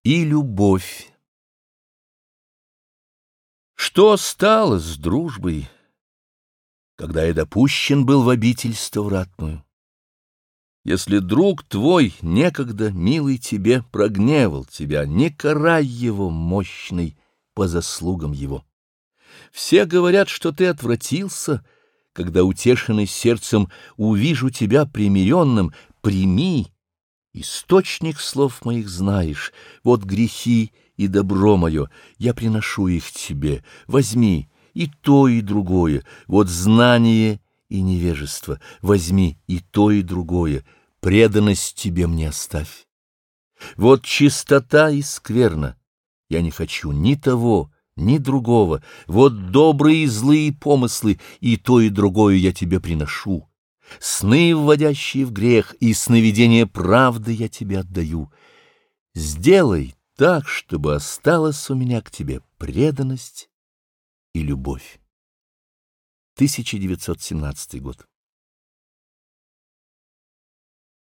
и любовь. Что стало с дружбой, когда я допущен был в обительство вратную? Если друг твой, некогда милый тебе, прогневал тебя, не карай его, мощный, по заслугам его. Все говорят, что ты отвратился, когда, утешенный сердцем, увижу тебя примиренным. Прими, источник слов моих знаешь, вот грехи и добро мое, я приношу их тебе, возьми и то, и другое, вот знание и невежество, возьми и то, и другое, преданность тебе мне оставь. Вот чистота и скверна, я не хочу ни того, ни другого, вот добрые и злые помыслы, и то, и другое я тебе приношу. Сны, вводящие в грех, и сновидения правды я тебе отдаю. Сделай так, чтобы осталась у меня к тебе преданность и любовь. 1917 год.